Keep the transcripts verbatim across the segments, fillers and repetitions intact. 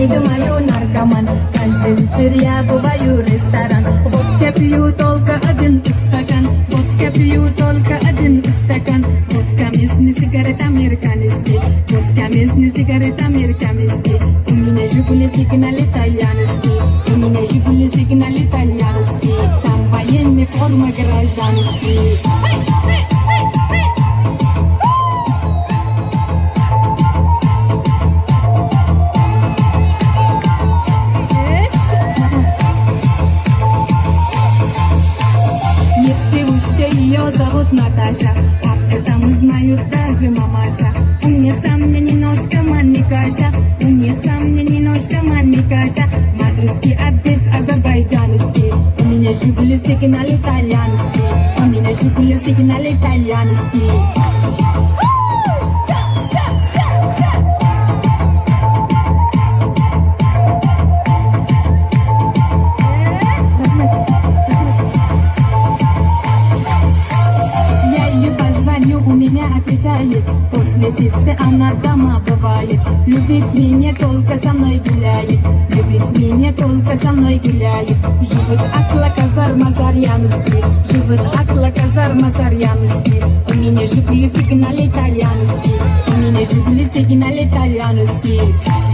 думаю, наркоман. Каждый вечер я бываю ресторан. Водка пью только один стакан. Водка пью только один стакан. Водка местный, сигарет американский. Водка местный, сигарет американский. У меня Жигули сигнал итальянский. У меня Жигули сигнал итальянский. Сам военный, форма гражданский. Ее зовут Наташа, папка там знают даже мамаша. У них сам мне немножко манникаша, у них сам мне немножко манникаша. Мадридский обед азербайджанский. У меня Жигули сигнал итальянский. У меня Жигули сигнал итальянский. У меня отвечает, после шести она дома бывает. Любит меня, только со мной гуляет. Любит меня, только со мной гуляет. Живет Акла Казар Мазарьянский. Живет Акла Казар Мазарьянский. У меня Жигули сигнал итальянский. У меня Жигули сигнал итальянский.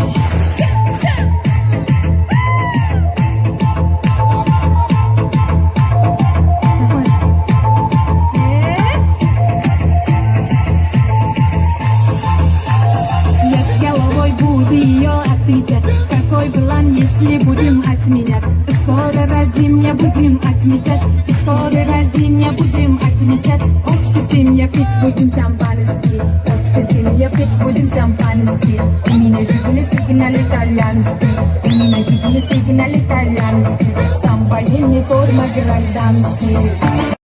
Какой план, если будем отменять? Скоро рождения будем отмечать. Скоро рождения будем отмечать. Общая семья, пить будем шампанский. Общая семья, пить будем шампанский. У меня Жигули сигнал итальянский. У меня Жигули сигнал итальянский. Сам военный, форма гражданский.